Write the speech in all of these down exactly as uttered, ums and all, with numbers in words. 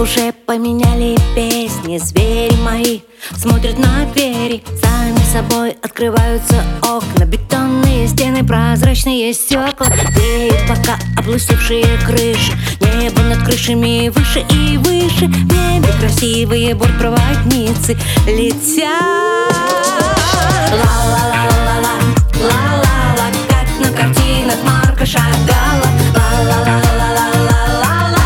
уже поменяли песни. Звери мои смотрят на двери, сами собой открываются окна. Бетонные стены, прозрачные стекла, веют пока облысевшие крыши. Небо над крышами выше и выше. В небе красивые бортпроводницы летят. Ла-ла-ла-ла-ла, ла-ла-ла, как на картинах Марка Шагала. Ла-ла-ла-ла-ла-ла-ла,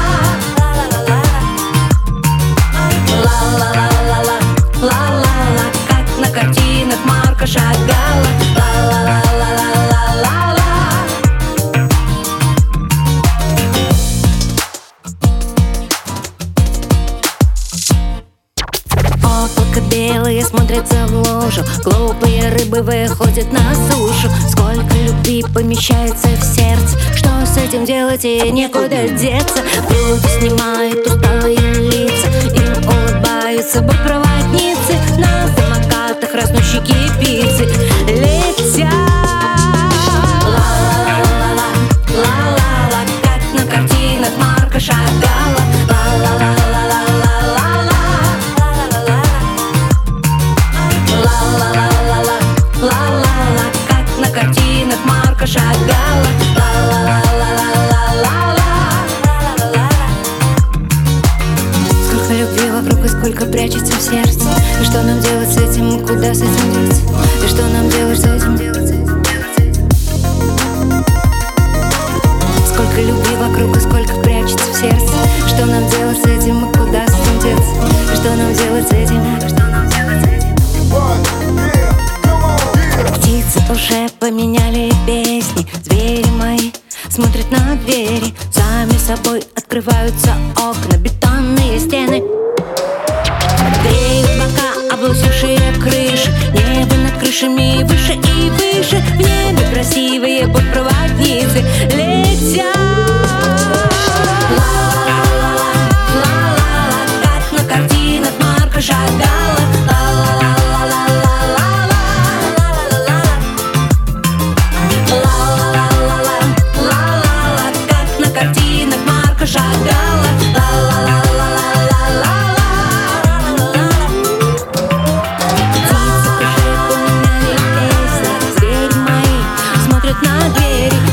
ла-ла-ла-ла-ла, ла-ла-ла, как на картинах Марка Шагала. Ла-ла-ла-ла-ла-ла-ла. Облако белые смотрятся в лужу, глупые рыбы выходят на сушу. Сколько любви помещается в сердце, что с этим делать и некуда деться. Люди снимают усталые лица, им улыбаются бортпроводницы. На самокатах разносчики пиццы летят. Ла-ла-ла-ла, ла-ла-ла, как на картинах Марка Шагала. Ла-ла-ла-ла-ла-ла-ла, ла-ла-ла-ла-ла, ла-ла-ла, как на картинах Марка Шагала. Ла-ла-ла-ла-ла-ла-ла. Сколько любви вокруг и сколько прячется в сердце. И что нам делать с этим, куда с этим деться? И что нам делать с этим? Сколько любви вокруг и сколько прячется в сердце. Что нам делать с этим и куда с этим деться? И что нам делать с этим? Птицы уже поменяли песни. Звери мои смотрят на двери, сами собой открываются окна. Бетонные стены, веют бока облысевшие крыши. Небо над крышами выше и выше. В небе красивые бортпроводницы летят. Ла-ла-ла-ла, ла-ла-ла, как на картинах Марка Шагала. Ла-ла-ла-ла-ла-ла-ла, ла-ла-ла-ла-ла, ла-ла-ла, как на картинах Марка Шагала. Ла-ла-ла-ла-ла-ла-ла. Птицы уже поменяли песни, звери мои смотрят на двери,